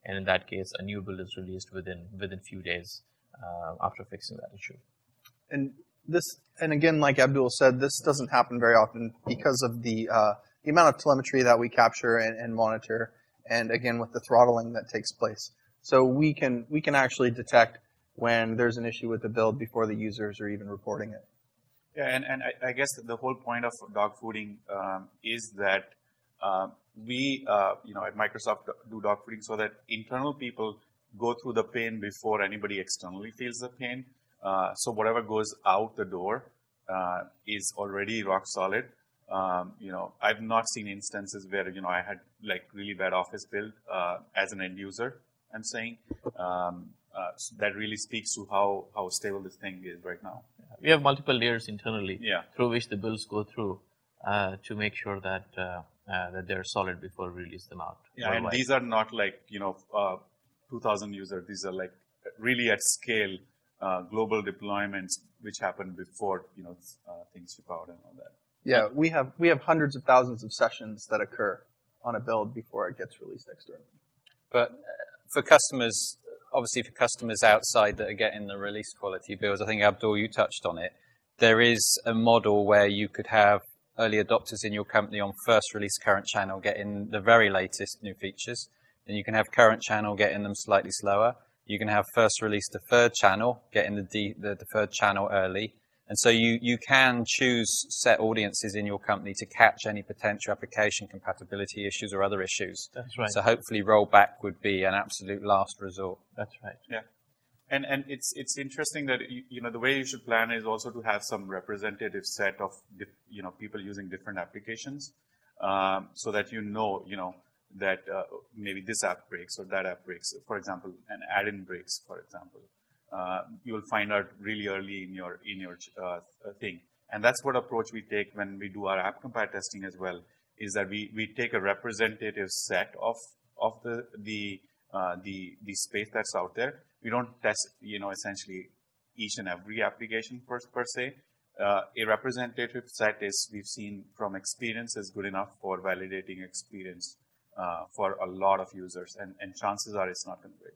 and in that case, a new build is released within within few days uh, after fixing that issue. And this, and again, like Abdul said, this doesn't happen very often because of the uh, the amount of telemetry that we capture and, and monitor, and again with the throttling that takes place. So we can we can actually detect when there's an issue with the build before the users are even reporting it. Yeah, and, and I, I guess the whole point of dog fooding um, is that uh, we, uh, you know, at Microsoft do dog fooding so that internal people go through the pain before anybody externally feels the pain. Uh, so whatever goes out the door uh, is already rock solid. Um, you know, I've not seen instances where, you know, I had like really bad office build uh, as an end user, I'm saying. Um, uh, so that really speaks to how, how stable this thing is right now. We have multiple layers internally Yeah. through which the builds go through uh, to make sure that uh, uh, that they're solid before we release them out. Yeah, and these are not like, you know, uh, two thousand users. These are like really at scale uh, global deployments which happen before, you know, uh, things ship out and all that. Yeah, we have we have hundreds of thousands of sessions that occur on a build before it gets released externally. But uh, for customers, obviously for customers outside that are getting the release quality builds, I think Abdul, you touched on it. There is a model where you could have early adopters in your company on first release current channel getting the very latest new features. Then you can have current channel getting them slightly slower. You can have first release deferred channel getting the, de the deferred channel early. And so you, you can choose set audiences in your company to catch any potential application compatibility issues or other issues. That's right. So hopefully rollback would be an absolute last resort. That's right. Yeah. And and it's it's interesting that you, you know the way you should plan is also to have some representative set of dif, you know people using different applications, um, so that you know you know that uh, maybe this app breaks or that app breaks. For example, an add-in breaks. For example, uh, you will find out really early in your in your uh, thing, and that's what approach we take when we do our app compare testing as well. Is that we we take a representative set of of the the uh, the the space that's out there. We don't test, you know, essentially each and every application per, per se. Uh, a representative set is, we've seen from experience, is good enough for validating experience uh, for a lot of users, and, and chances are it's not going to break.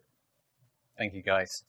Thank you, guys.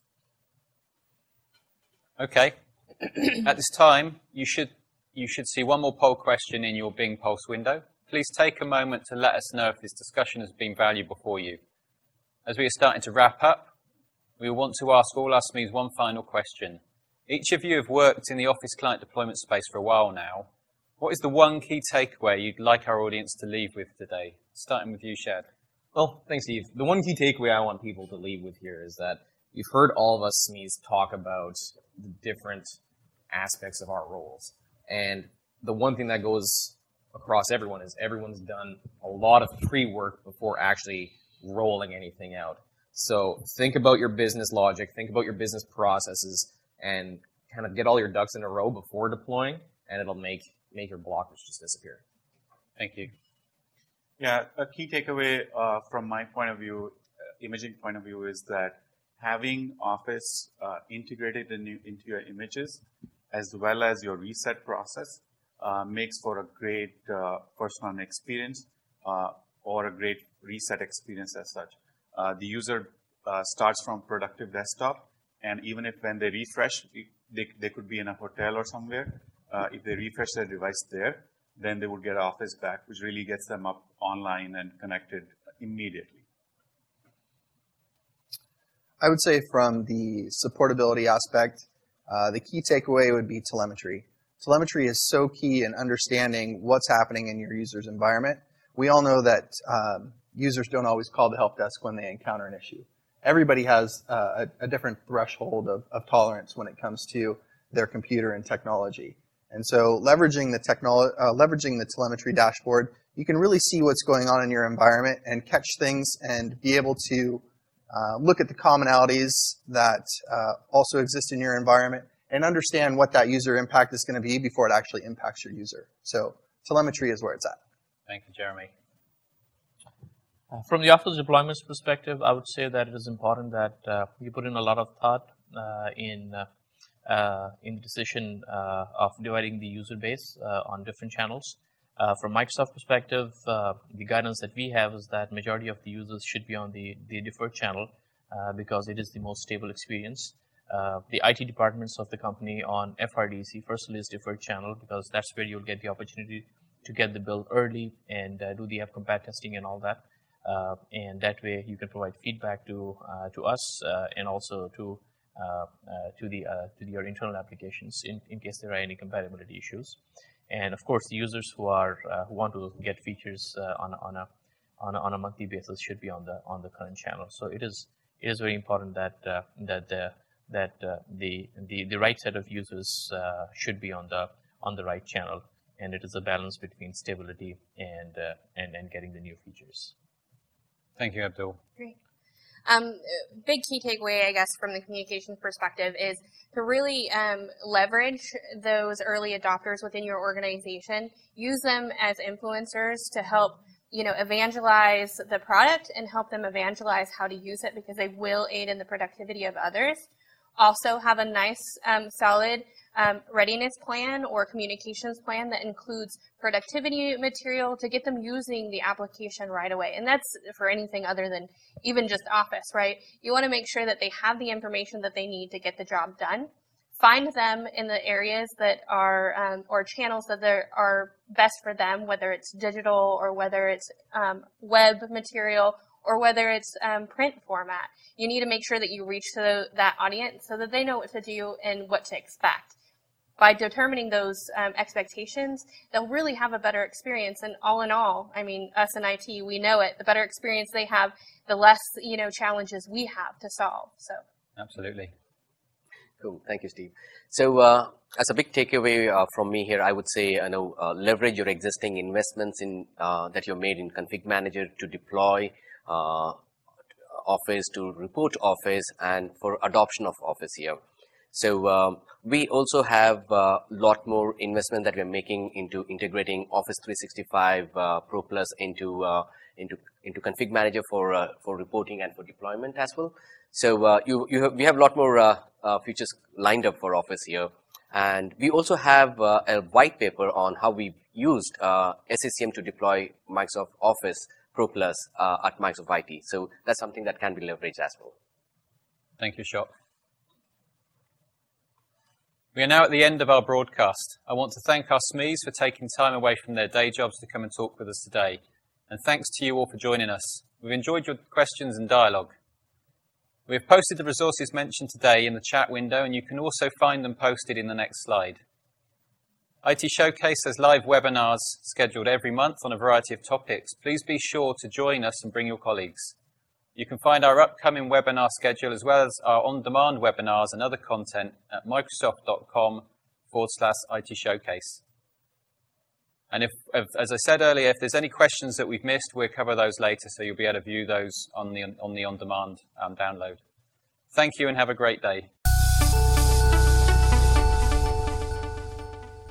Okay. At this time, you should, you should see one more poll question in your Bing Pulse window. Please take a moment to let us know if this discussion has been valuable for you. As we are starting to wrap up, we want to ask all our S M Es one final question. Each of you have worked in the Office client deployment space for a while now. What is the one key takeaway you'd like our audience to leave with today? Starting with you, Shad. Well, thanks, Steve. The one key takeaway I want people to leave with here is that you've heard all of us S M Es talk about the different aspects of our roles. And the one thing that goes across everyone is everyone's done a lot of pre-work before actually rolling anything out. So think about your business logic, think about your business processes, and kind of get all your ducks in a row before deploying, and it'll make, make your blockers just disappear. Thank you. Yeah, a key takeaway uh, from my point of view, uh, imaging point of view, is that having Office uh, integrated in, into your images, as well as your reset process, uh, makes for a great uh, first-run experience uh, or a great reset experience as such. Uh, the user uh, starts from productive desktop, and even if when they refresh, they, they could be in a hotel or somewhere. Uh, if they refresh their device there, then they would get Office back, which really gets them up online and connected immediately. I would say from the supportability aspect, uh, the key takeaway would be telemetry. Telemetry is so key in understanding what's happening in your user's environment. We all know that um, users don't always call the help desk when they encounter an issue. Everybody has uh, a, a different threshold of, of tolerance when it comes to their computer and technology. And so leveraging the, technolo- uh, leveraging the telemetry dashboard, you can really see what's going on in your environment and catch things and be able to uh, look at the commonalities that uh, also exist in your environment and understand what that user impact is going to be before it actually impacts your user. So telemetry is where it's at. Thank you, Jeremy. Uh, from the Office deployments perspective, I would say that it is important that uh, you put in a lot of thought uh, in uh, uh, in the decision uh, of dividing the user base uh, on different channels. Uh, from Microsoft perspective, uh, the guidance that we have is that majority of the users should be on the, the deferred channel uh, because it is the most stable experience. Uh, the I T departments of the company on F R D C first list deferred channel because that's where you'll get the opportunity to get the build early and uh, do the app compat testing and all that. Uh, and that way you can provide feedback to uh, to us uh, and also to uh, uh, to the uh, to the, your internal applications in, in case there are any compatibility issues. And of course, the users who are uh, who want to get features uh, on a, on a on a on a monthly basis should be on the on the current channel. So it is it is very important that uh, that the that uh, the the the right set of users uh, should be on the on the right channel, and it is a balance between stability and uh, and and getting the new features. Thank you, Abdul. Great. Um, big key takeaway, I guess, from the communications perspective is to really um, leverage those early adopters within your organization. Use them as influencers to help, you know, evangelize the product and help them evangelize how to use it because they will aid in the productivity of others. Also have a nice, um, solid um, readiness plan or communications plan that includes productivity material to get them using the application right away. And that's for anything other than even just Office, right? You want to make sure that they have the information that they need to get the job done. Find them in the areas that are, um, or channels that are best for them, whether it's digital or whether it's um, web material or whether it's um, print format. You need to make sure that you reach to the, that audience so that they know what to do and what to expect. By determining those um, expectations, they'll really have a better experience. And all in all, I mean, us in I T, we know it. The better experience they have, the less, you know, challenges we have to solve. So, absolutely. Cool. Thank you, Steve. So, uh, as a big takeaway uh, from me here, I would say, you know, uh, leverage your existing investments in uh, that you've made in Config Manager to deploy uh, Office, to report Office, and for adoption of Office here. So um, we also have a uh, lot more investment that we're making into integrating Office three sixty-five uh, Pro Plus into uh, into into Config Manager for uh, for reporting and for deployment as well. So uh, you you have, we have a lot more uh, uh, features lined up for Office here, and we also have uh, a white paper on how we used uh, S C C M to deploy Microsoft Office Pro Plus uh, at Microsoft I T. So that's something that can be leveraged as well. Thank you, Shop. We are now at the end of our broadcast. I want to thank our S M Es for taking time away from their day jobs to come and talk with us today. And thanks to you all for joining us. We've enjoyed your questions and dialogue. We have posted the resources mentioned today in the chat window, and you can also find them posted in the next slide. I T Showcase has live webinars scheduled every month on a variety of topics. Please be sure to join us and bring your colleagues. You can find our upcoming webinar schedule as well as our on-demand webinars and other content at microsoft.com forward slash IT Showcase. And if, if, as I said earlier, if there's any questions that we've missed, we'll cover those later, so you'll be able to view those on the on the on-demand um, download. Thank you and have a great day.